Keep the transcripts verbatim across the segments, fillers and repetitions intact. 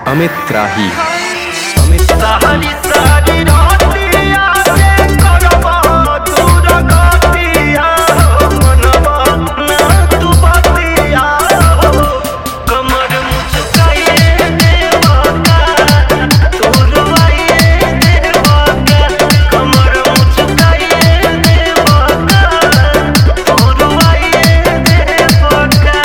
अमित राही। अमित सारी सारी रातिया से करबा दूर गतिया मनवा ना तू बतिया कमर मुचकाए देवा का तोरवाए देवा का कमर मुचकाए देवा का तोरवाए देवा का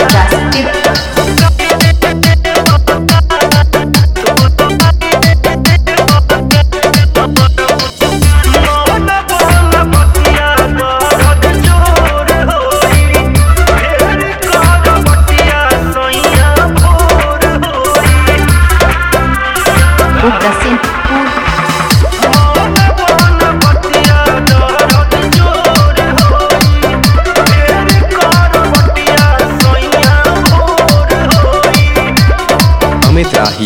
अमित राही।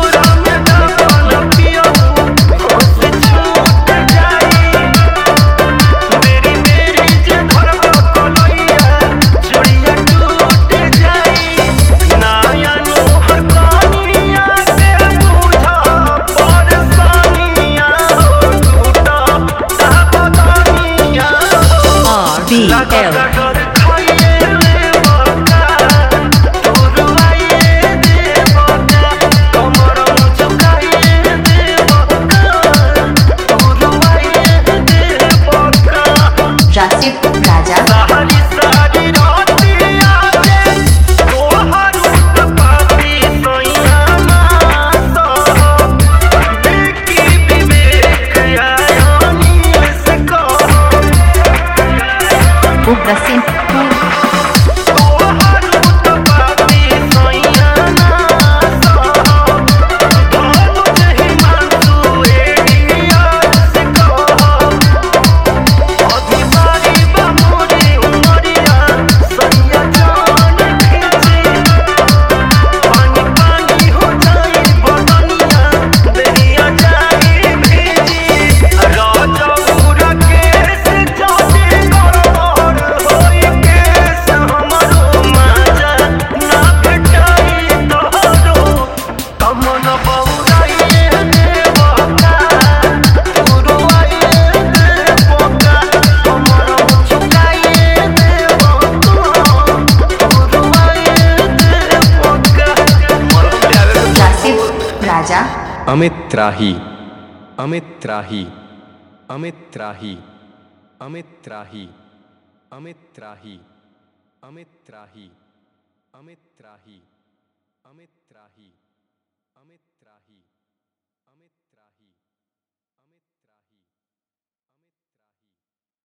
राजा सारी सारी रातिया से तोहर पापी सोइया माता देखी विवेक आयानी से को उग्र सिंह तोहर पापी सोइया माता भानु जहि मानसु एडिया से को अधिकारी बामुरी उमरिया सैया जान खींची पानी पानी हो जाए बदनिया दरिया जाए भेजी राजा पूरा केस जाते गड़बड़ होई केस हमरो माजा ना भेटाई तोहरो कमन बहुराई देवा का तुरुआई देवा का कमर मुचकाई देवा का तुरुआई देवा का मर प्यारे रासिफ राजा अमित राही। अमित राही। अमित राही। अमित राही। अमित राही। अमित राही। अमित राही। अमित राही। अमित राही। अमित राही। अमित राही।